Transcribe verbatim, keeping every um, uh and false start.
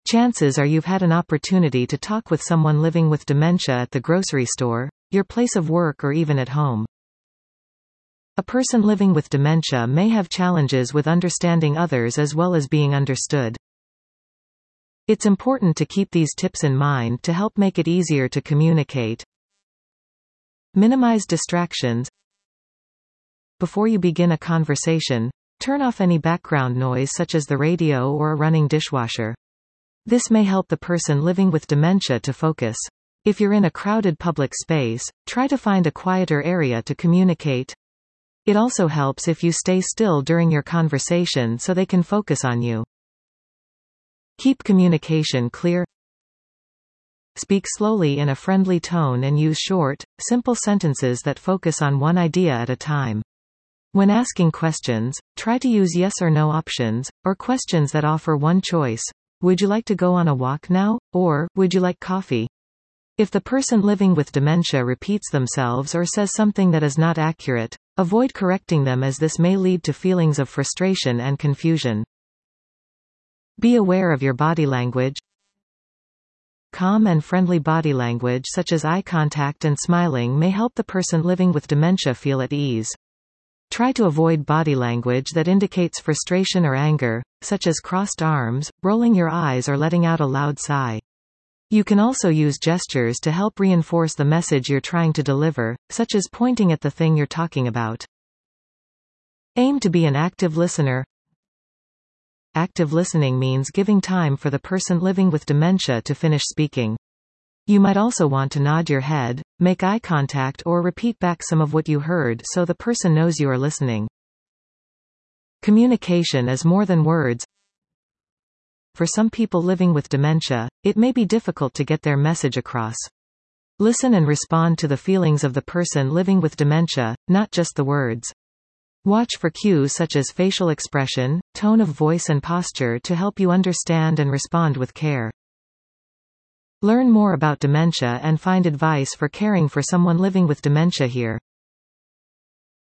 Chances are you've had an opportunity to talk with someone living with dementia at the grocery store, your place of work, or even at home. A person living with dementia may have challenges with understanding others as well as being understood. It's important to keep these tips in mind to help make it easier to communicate. Minimize distractions. Before you begin a conversation, turn off any background noise such as the radio or a running dishwasher. This may help the person living with dementia to focus. If you're in a crowded public space, try to find a quieter area to communicate. It also helps if you stay still during your conversation so they can focus on you. Keep communication clear. Speak slowly in a friendly tone and use short, simple sentences that focus on one idea at a time. When asking questions, try to use yes or no options, or questions that offer one choice. Would you like to go on a walk now? Or, would you like coffee? If the person living with dementia repeats themselves or says something that is not accurate, avoid correcting them as this may lead to feelings of frustration and confusion. Be aware of your body language. Calm and friendly body language such as eye contact and smiling may help the person living with dementia feel at ease. Try to avoid body language that indicates frustration or anger, such as crossed arms, rolling your eyes or letting out a loud sigh. You can also use gestures to help reinforce the message you're trying to deliver, such as pointing at the thing you're talking about. Aim to be an active listener. Active listening means giving time for the person living with dementia to finish speaking. You might also want to nod your head, make eye contact, or repeat back some of what you heard so the person knows you are listening. Communication is more than words. For some people living with dementia, it may be difficult to get their message across. Listen and respond to the feelings of the person living with dementia, not just the words. Watch for cues such as facial expression, tone of voice and posture to help you understand and respond with care. Learn more about dementia and find advice for caring for someone living with dementia here.